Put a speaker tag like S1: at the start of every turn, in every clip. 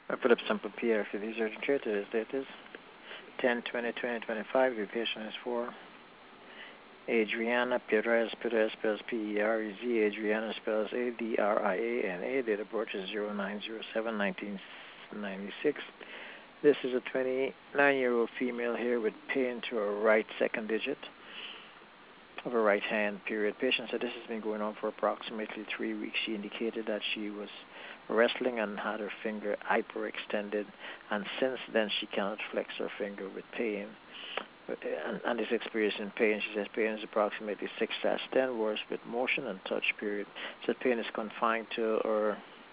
S1: I put up some papier for these urgent care. Today's date is 10/20/2025. The patient is for Adriana Perez. Perez spells P-E-R-E-Z. Adriana spells A-D-R-I-A-N-A. Date of birth is 09/07/1996. This is a 29-year-old female here with pain to her right second digit of her right hand, period. Patient said this has been going on for approximately 3 weeks. She indicated that she was wrestling and had her finger hyperextended, and since then she cannot flex her finger with pain and is experiencing pain. She says pain is approximately 6/10, worse with motion and touch, period. Says pain is confined to her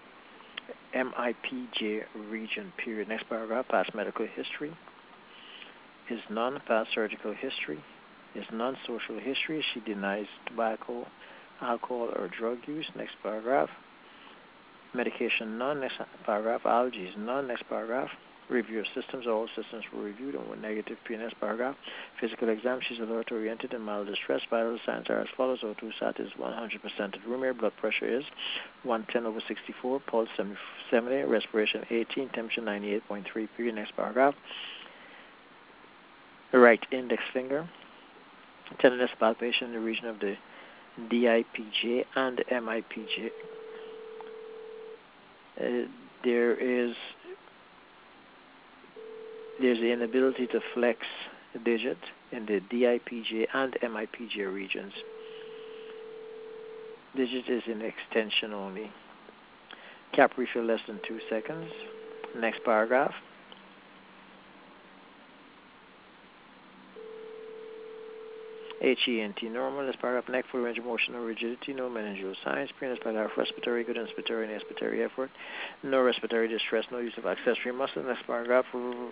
S1: MIPJ region, period. Next paragraph, past medical history is none. Past surgical history is none. Social history, she denies tobacco, alcohol, or drug use. Next paragraph, medication none. Next paragraph, allergies none. Next paragraph, review of systems. All systems were reviewed and were negative. Next paragraph, physical exam. She's alert oriented and mild distress. Vital signs are as follows. O2 sat is 100% at room air. Blood pressure is 110/64. Pulse 70. Respiration 18. Temperature 98.3. Next paragraph, the right index finger. Tenderness palpation in the region of the DIPJ and MIPJ. There's the inability to flex the digit in the DIPJ and MIPJ regions. Digit is in extension only. Cap refill less than 2 seconds. Next paragraph. HENT normal. This paragraph, neck full range of motion, no rigidity, no meningeal signs. Previous paragraph, respiratory good, inspiratory and expiratory effort, no respiratory distress, no use of accessory muscle. Next paragraph,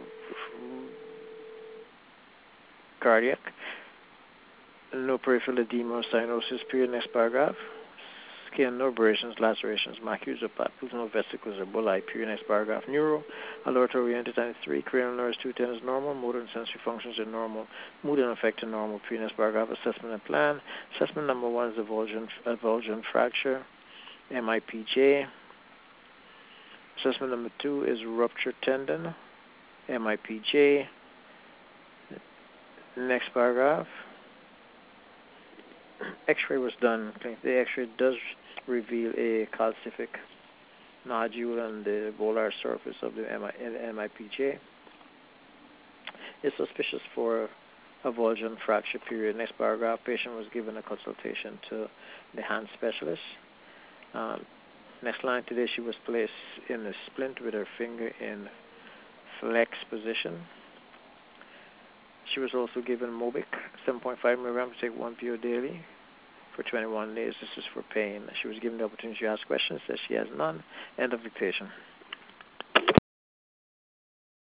S1: cardiac, no peripheral edema or cyanosis. Period. Next paragraph, skin, no abrasions, lacerations, macules or papules, no vesicles or bullae. Period. Next paragraph, neuro, alert oriented times 3, cranial nerves 210 is normal, motor and sensory functions are normal, mood and affect are normal. Period. Next paragraph, assessment and plan. Assessment number 1 is avulsion fracture, MIPJ. Assessment number 2 is ruptured tendon, MIPJ. Next paragraph, X-ray was done. The X-ray does reveal a calcific nodule on the volar surface of the MIPJ. It's suspicious for avulsion fracture. Period. Next paragraph, patient was given a consultation to the hand specialist. Next line, today she was placed in a splint with her finger in flex position. She was also given Mobic, 7.5 milligrams to take 1 PO daily for 21 days. This is for pain. She was given the opportunity to ask questions. Says she has none. End of dictation.